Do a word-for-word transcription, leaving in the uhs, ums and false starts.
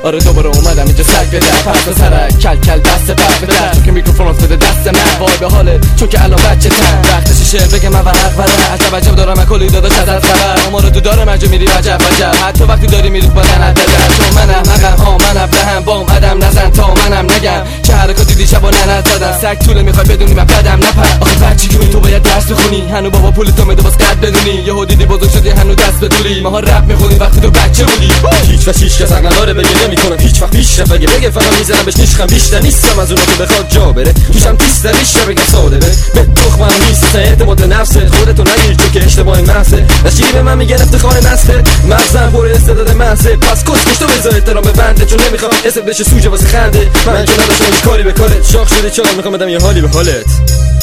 آره دوباره اومدم اینجا سگ بده پس سرک کل کل دست برق بده چون که میکروفون افتاده دست من وای به حاله چون که الان بچه تن وقتش شعر بگم من و حق بره از توجه دارم کلی داداش از خبر اما رو تو داره مجا میری وجب وجب حتی وقتی داری میری با لعنت بزن چون منم حقم ها منم بهم بام ادم نزن تا منم نگم چه حرکاتی دیشب و ننت زدم سگ طوله میخوای بدونی من بدم نپر آخه بچی که تو باید درس بخونی هنو بابا پول تو میده باز قد بدونی یهو دیدی بزرگ شدی هنو دست بدوری ماها رپ میخونیم وقتی تو بچه بودی هیچ و هیچ کس عقل داره بگه نمیکنم هیچ وقت پیش بگه بگه فقط میزنم بهش نیشخم بیشتر نیستم از اون که بخواد جا بره توشم تیستر میشه بگم ساده به به تخمم نیست اعتماد نفس خودتو نگیر چون که اشتباه محضه نشیری به من میگه افتخار نسته مغزم پر استعداد محضه پس کسکش تو بذار احترام به بنده چون نمیخوام اسم بشه سوژه واسه خنده من که نداشتم هیچ کاری به کارت شاخ شده چاق میخوام بدم یه حالی به حالت